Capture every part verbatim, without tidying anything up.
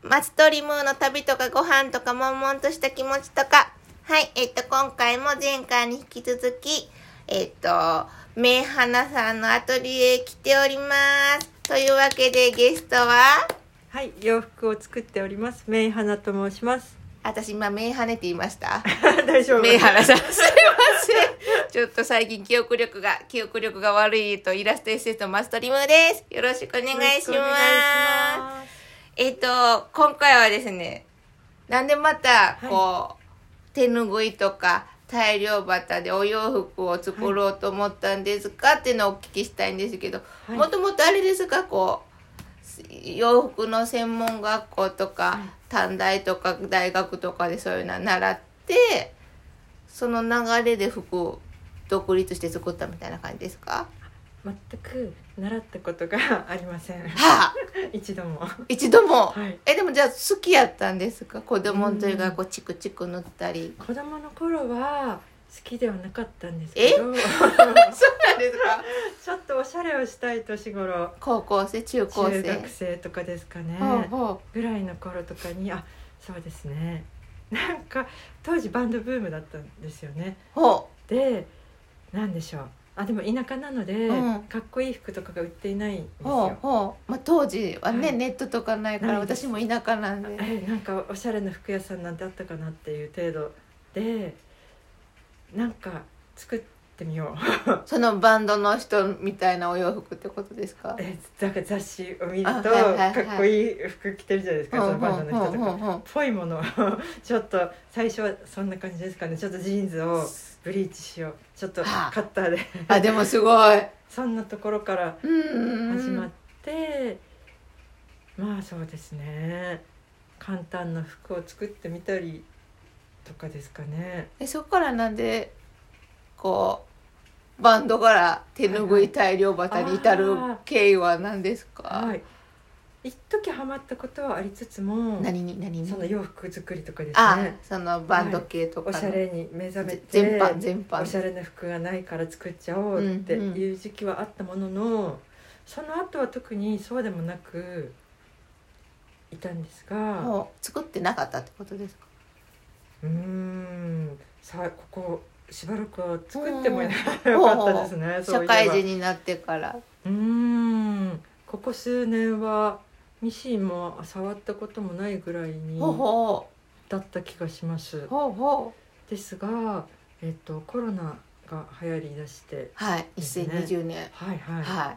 マストリムーの旅とかご飯とか悶々とした気持ちとか。はい、えっと、今回も前回に引き続き、えっと、めいはなさんのアトリエへ来ております。というわけでゲストは、 はい、洋服を作っておりますめいはなと申します。 私今めいはねって言いました。 大丈夫。 めいはなさん、すいません。ちょっと最近記憶力が、記憶力が悪いとイラストエッセンスのマストリムです。よろしくお願いします。ますえっと、今回はですね、なんでまた、こう、はい、手ぬぐいとか、大量旗でお洋服を作ろうと思ったんですか、はい、っていうのをお聞きしたいんですけど、もともとあれですか、こう、洋服の専門学校とか、はい、短大とか大学とかでそういうの習ってその流れで服を独立して作ったみたいな感じですか？ 全く習ったことがありません、はあ、 一度も一度も、 はい、 えでもじゃあ好きやったんですか？子供の時からこうチクチク塗ったり。 子供の頃は好きではなかったんですけど。 そうなんですか？ ちょっとおしゃれをしたい年頃、 高校生中高生中学生とかですかね、 ほうほうぐらいの頃とかに、あ、そうですね、なんか当時バンドブームだったんですよね。 ほうで、なんでしょう、あでも田舎なので、うん、かっこいい服とかが売っていないんですよ。ほうほう、まあ、当時はね、はい、ネットとかないから私も田舎なんで、 えなんかおしゃれな服屋さんなんてあったかなっていう程度で、なんか作ってみようそのバンドの人みたいなお洋服ってことですか？ えだから雑誌を見ると、はいはいはい、かっこいい服着てるじゃないですか、そのバンドの人とかぽいものをちょっと最初はそんな感じですかね。ちょっとジーンズをブリーチしよう、ちょっとカッターであでもすごいそんなところから始まって、まあそうですね、簡単な服を作ってみたりとかですかね。 えそこからなんでこうバンドから手ぬぐい大量旗に至る経緯は何ですか？ はい、一時ハマったことはありつつも、 何に何にその洋服作りとかですね、 あそのバンド系とか、 はい、おしゃれに目覚めて全般全般おしゃれな服がないから作っちゃおうっていう時期はあったものの、うんうん、その後は特にそうでもなくいたんですが、 もう作ってなかったってことですか？ うーん、さあここしばらくは作ってもいなかったですね、うん、 社会人になってから。 うーん、ここ数年はミシンも触ったこともないぐらいにだった気がします。 ほうほうですが、えっと、コロナが流行りだして、ね、 はい、にせんにじゅうねん、 はいはい、 はい、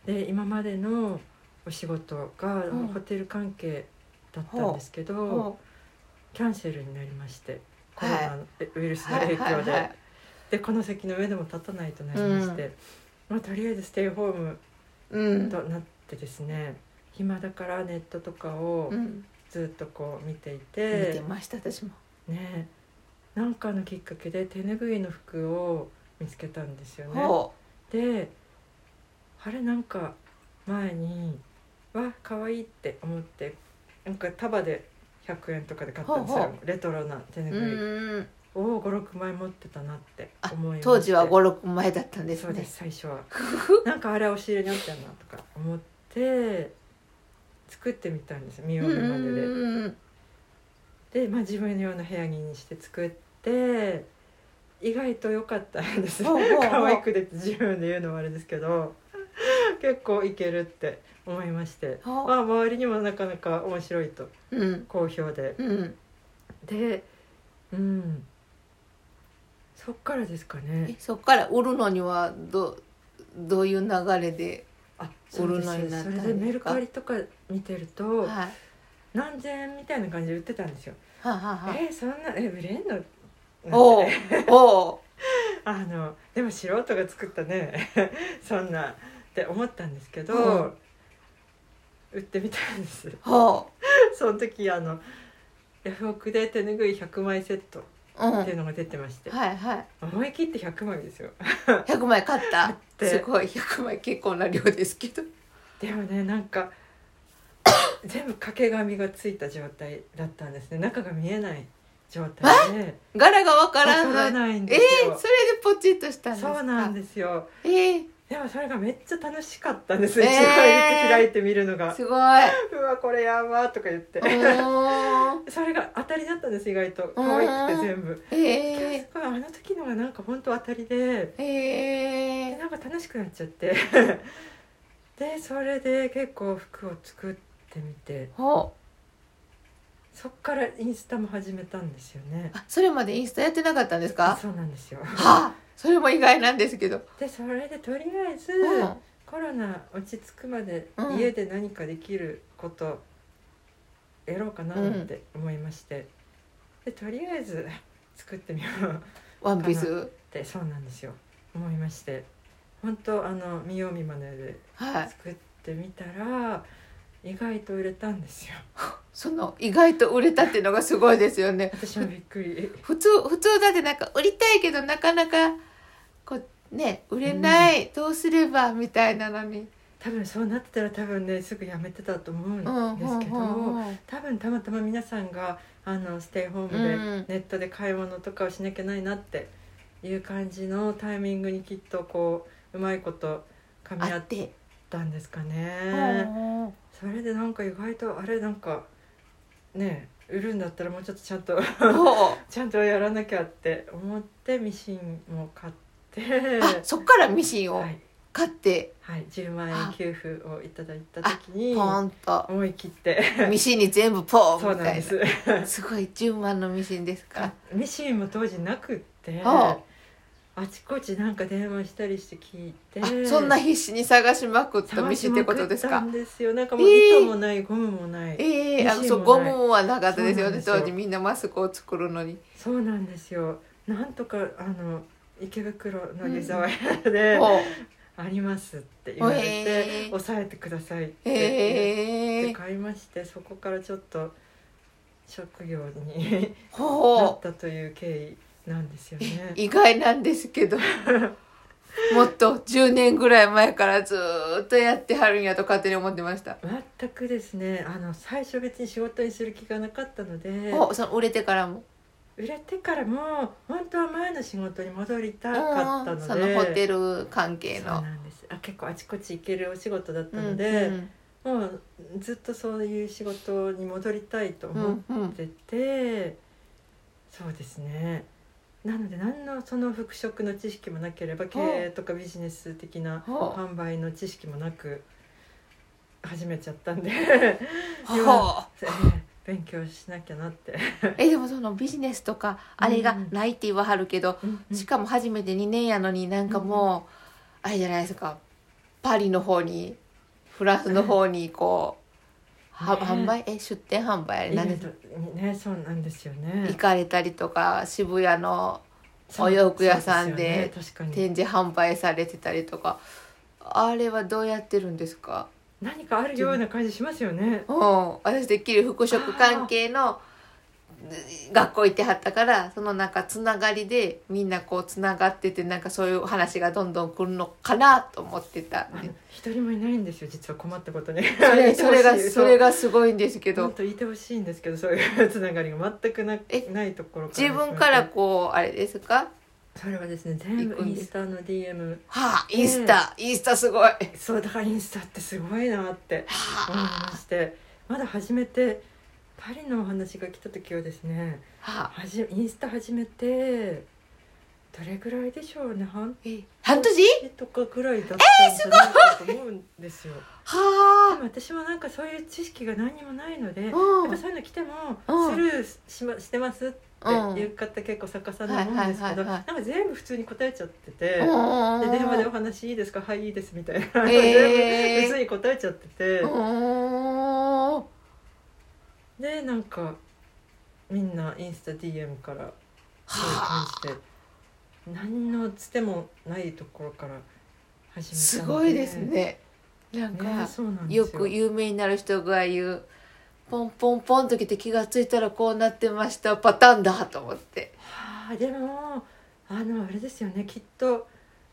で今までのお仕事がホテル関係だったんですけど、うん、キャンセルになりまして、コロナウイルスの影響で、はいはいはい、でこの席の上でも立たないとなりまして、うん、まあ、とりあえずステイホームとなってですね、うん、暇だからネットとかをずっとこう見ていて、 うん、見てました私もね、なんかのきっかけで手ぬぐいの服を見つけたんですよね。で、あれなんか前にわ可愛いって思って、なんか束でひゃくえんとかで買ったんですよ。ほうほう、レトロな手ぬぐい、うんをごろくまい持ってたなって思いまして。 当時はごろくまいだったんですね。 そうです、最初はなんかあれ押し入れにあったなとか思って作ってみたんです、見よう見まねで、うん、で、まあ、自分のような部屋着にして作って意外と良かったんです可愛くて自分で言うのはあれですけど結構いけるって思いまして、まあ、周りにもなかなか面白いと好評で、うん、で、うん、そっからですかね。 えそっから売るのには ど, どういう流れで売るのになったんですか？ それでメルカリとか見てると、はい、何千円みたいな感じで売ってたんですよ。はあはあ、えそんなえ売れんのおおあのでも素人が作ったねそんなって思ったんですけど、うん、売ってみたんです、はあ、その時あのヤフオクで手ぬぐいひゃくまいセットっていうのが出てまして、うん、はいはい、思い切ってひゃくまいですよひゃくまい買ったすごいひゃくまい結構な量ですけど、 でもねなんか全部掛け紙がついた状態だったんですね。中が見えない状態で柄がわからない、 わからないんですよ。 えー、それでポチッとしたんですか？ そうなんですよ。 えー、 でもそれがめっちゃ楽しかったんです、 えー、 一枚ずつ開いてみるのがすごい。 うわこれやばーとか言ってそれが当たりだったんです。意外と可愛くて全部、 えー、 すごいあの時のがなんか本当当たりで、 えー、 でなんか楽しくなっちゃってでそれで結構服を作ってみて、 ほう、 そっからインスタも始めたんですよね。 あ、それまでインスタやってなかったんですか？ そうなんですよ。 はあ、それも意外なんですけど。 でそれでとりあえず、 うん、 コロナ落ち着くまでうん家で何かできることやろうかなって思いまして、でとりあえず作ってみようワンピースってそうなんですよ思いまして、本当あの見よう見まねではい。 作ってみたら、意外と売れたんですよ。 その意外と売れたっていうのがすごいですよね。 私もびっくり普通普通だってなんか売りたいけどなかなかこうね売れない、うん、どうすればみたいなのに、 多分そうなってたら多分ねすぐやめてたと思うんですけど、うんうんうんうん、多分たまたま皆さんがあのステイホームでネットで買い物とかをしなきゃないなっていう感じのタイミングにきっとこううまいこと噛み合ったんですかね。それでなんか意外とあれなんかね売るんだったらもうちょっとちゃんとちゃんとやらなきゃって思ってミシンも買って、 あそっからミシンを買って、 はいはい、じゅうまんえん給付をいただいた時にポンと思い切ってミシンに全部ポンみたいな。 そうなんですすごいじゅうまんのミシンですか？ ミシンも当時なくってあちこちなんか電話したりして聞いて、 そんな必死に探しまくったミシンってことですか？ 探しまくったんですよ。なんかもう糸もない、えー、ゴムもない、 えー、あそうゴムはなかったですよね当時みんなマスクを作るのに。 そうなんですよ。なんとかあの池袋の湯沢屋で、うん、ありますって言われて、えー、抑えてくださいって言って買いまして、えー、そこからちょっと職業になったという経緯なんですよね。 意外なんですけどもっとじゅうねんぐらい前からずっとやってはるんやと勝手に思ってました。 全くですね、あの最初別に仕事にする気がなかったので、 おその売れてからも売れてからも本当は前の仕事に戻りたかったので、 そのホテル関係のそうなんです。あ結構あちこち行けるお仕事だったので、うんうん、もうずっとそういう仕事に戻りたいと思ってて、うんうん、そうですね。なので何のその服飾の知識もなければ経営とかビジネス的な販売の知識もなく始めちゃったんで今、えー、勉強しなきゃなってえでもそのビジネスとかあれがないって言わはるけど、うんうん、しかも初めてにねんやのになんかもう、うんうん、あれじゃないですか、パリの方にフランスの方にこう、ね、販売え出店販売なんですね、そうなんですよね。 行かれたりとか渋谷のお洋服屋さんで展示販売されてたりとか、あれはどうやってるんですか？ 何かあるような感じしますよね。 うん、私てっきり服飾関係の学校行ってはったから、そのなんかつながりでみんなこうつながってて、なんかそういう話がどんどん来るのかなと思ってたんで。 一人もいないんですよ実は、困ったことにそれそれがそれがすごいんですけど、 もっと言ってほしいんですけど、そういうつながりが全く な, ないところから自分からこうあれですか？ それはですね全部インスタの ディーエム、 はあ、インスタインスタすごい。 そうだからインスタってすごいなって思いまして、まだ初めてパリのお話が来た時はですね、はあ、はじインスタ始めてどれぐらいでしょうね、半半年とかぐらいだったんじゃないかと思うんですよ。 はあ、 でも私もなんかそういう知識が何にもないので、うん、やっぱそういうの来てもスルー し, ましてますっていう方結構作家さんだと思うんですけど、なんか全部普通に答えちゃってて、で電話でお話いいですか、はいいいですみたいな、えー、全部普通に答えちゃってて、でなんかみんなインスタ ディーエム からそういう感じで何のつてもないところから始めたので、 すごいですね。なんか、ね、そうなんですよ。よく有名になる人が言うポンポンポンと来て気がついたらこうなってましたパターンだと思って、 はあ、でもあのあれですよね、きっと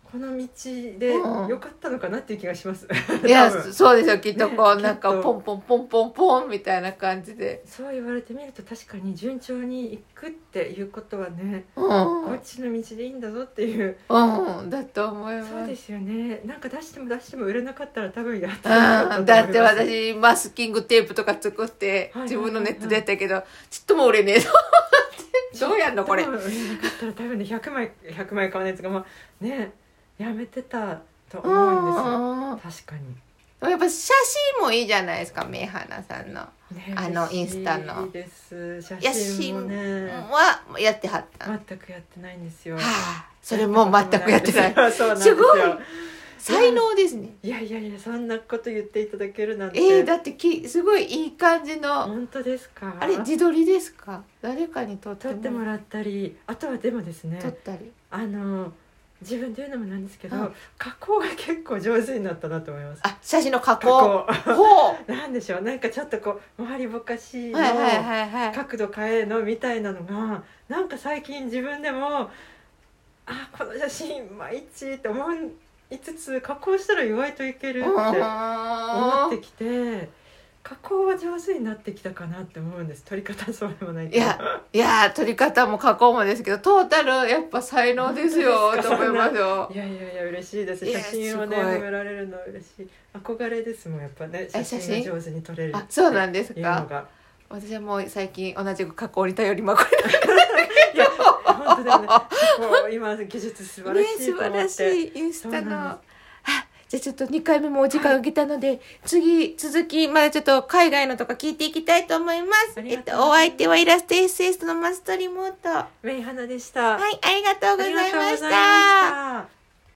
この道でうん良かったのかなっていう気がします。 いや多分そうですよきっとこう、 ねなんかきっとポンポンポンポンポンみたいな感じで、 そう言われてみると確かに順調に行くっていうことはね、 うんこっちの道でいいんだぞっていう。 うんだと思います。 そうですよね。なんか出しても出しても売れなかったら多分やってなかったと思います。 うんだって私マスキングテープとか作ってはいはいはいはい自分のネットでやったけどちっとも売れねえぞどうやんのこれ。 多分売れなかったら多分ねひゃくまいひゃくまい買わないやつがまあねやめてたと思うんですよ。確かに。 やっぱ写真もいいじゃないですか、めいはなさんの。 ね、 あのインスタのいいです写写真も真ねはやってはった。は全くやってないんですよ。 あ、それも全くやってない。 そうなんですよ。 すごい才能ですね。 いやいやいやそんなこと言っていただけるなんて。 えー、だってきすごいいい感じの。 本当ですか。 あれ自撮りですか？誰かに撮って撮もってもらったり、あとはでもですね撮ったり。 あの自分で言うのもなんですけど、 うん加工が結構上手になったなと思います。 あ、写真の加加工。 工ほう。 なんでしょう、なんかちょっとこう周りぼかしのはいはいはいはい。 角度変えのみたいなのがなんか最近自分でもあこの写真いまいちって思いつつ加工したら意外といけるって思ってきて、加工は上手になってきたかなって思うんです。撮り方そうでもないけど。 いやいや撮り方も加工もですけどトータルやっぱ才能ですよ本当ですかと思いますよ。 いやいやいや嬉しいです。 いや写真をねすごい褒められるのは嬉しい。憧れですもんやっぱね、写写真真が上手に撮れるあ、そうなんですっていうのか。 が。 私はもう最近同じく加工に頼りまくりいや本当でもね、こう今技術素晴らねしい素と思って。 晴らしいインスタそうなの。 んであ、じゃあちょっとにかいめもお時間を切ったので、次続きまだちょっと海外のとか聞いていきたいと思いますあ。りえっとがとうございますお相手はイラストエッセイストのマストリモート。はメイハナでした。 い、ありがとうございましありがとうございまた。 した。